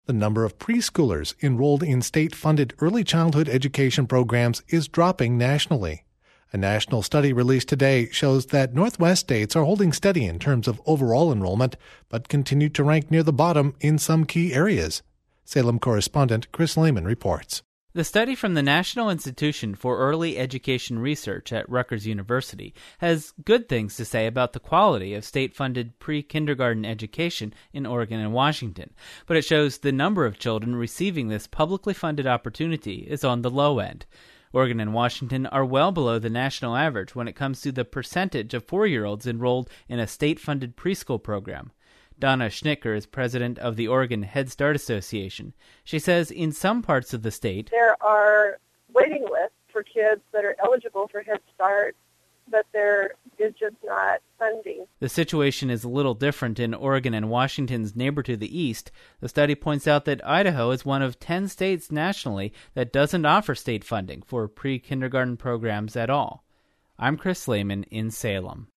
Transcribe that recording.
The number of preschoolers enrolled in state-funded early childhood education programs is dropping nationally. A national study released today shows that Northwest states are holding steady in terms of overall enrollment, but continue to rank near the bottom in some key areas. Salem correspondent Chris Lehman reports. The study from the National Institution for Early Education Research at Rutgers University has good things to say about the quality of state-funded pre-kindergarten education in Oregon and Washington, but it shows the number of children receiving this publicly funded opportunity is on the low end. Oregon and Washington are well below the national average when it comes to the percentage of 4-year-olds enrolled in a state-funded preschool program. Donna Schnicker is president of the Oregon Head Start Association. She says in some parts of the state, there are waiting lists for kids that are eligible for Head Start, but there is just not funding. The situation is a little different in Oregon and Washington's neighbor to the east. The study points out that Idaho is one of 10 states nationally that doesn't offer state funding for pre-kindergarten programs at all. I'm Chris Lehman in Salem.